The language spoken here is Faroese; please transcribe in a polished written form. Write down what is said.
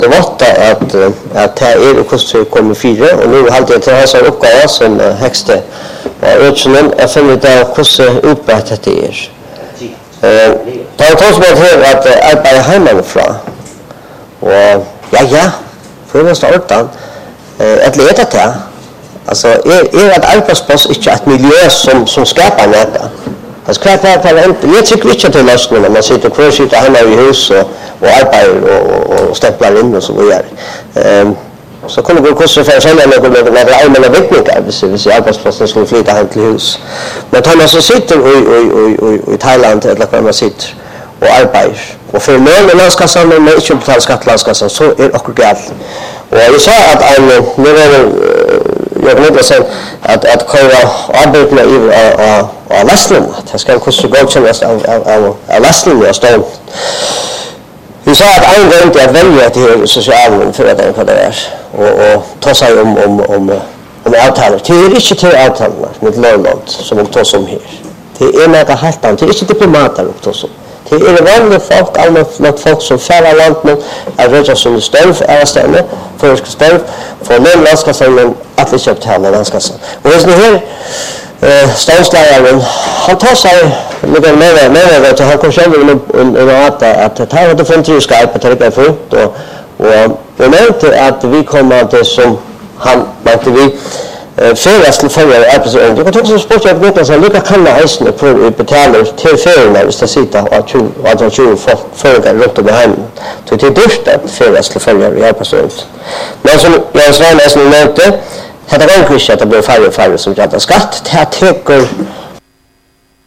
det var att det är och kostar kommer fyra och nu har det till hans uppgåva som högsta och utsen är för det kostar upp att det är det har tagit mig till att arbeta hemifrån och ja för det starta att leta till alltså är att arbetsplats inte ett miljö som skapar detta. Alltså klart jag tycker inte att det är lösningen när man sitter kvar sitter hemma i hus och arbetar och stämplar in och så vidare. Så kunde det kosta för sig några allmänna byggningar hvis arbetsplatsen skulle flytta hem till hus. Men tar man så sitter i Thailand eller var man sitter och arbetar och för lön i landskassan men inte betalar skatt landskassan så är det också galt. Och jag sa att jag vet sen att köra arbetena av lastningen. Det ska kosta godkännas av lastningen och stånd. Vi sa att en gång att välja till socialen för att det är och ta sig om avtalet. Det är inte till avtalet med Lörland som vi tar som här. Det är något helt annat. Det är inte diplomater vi tar som. Det är vanliga folk, allmänt folk som färre landet är röda som störv, är ständigt, förska störv, för någon landskassan, men att inte betala landskassan. Och hvis ni här ståndsläraren, han tar sig lite mer att han kom själv att det här var det framtida arbetet det är fullt och nämnde att vi kommer till som han märkte vi färdas till följare arbetsövning. Jag kan också sport att veta så lika kan det hälsna på betalar till färgerna hvis det sitter och 20 följare runt om hem. Så det är dyrt att färdas till följare i arbetsövning. Men som jag sa nästan nämnde, det är inte att det blir färre som gör skatt. Det här täcker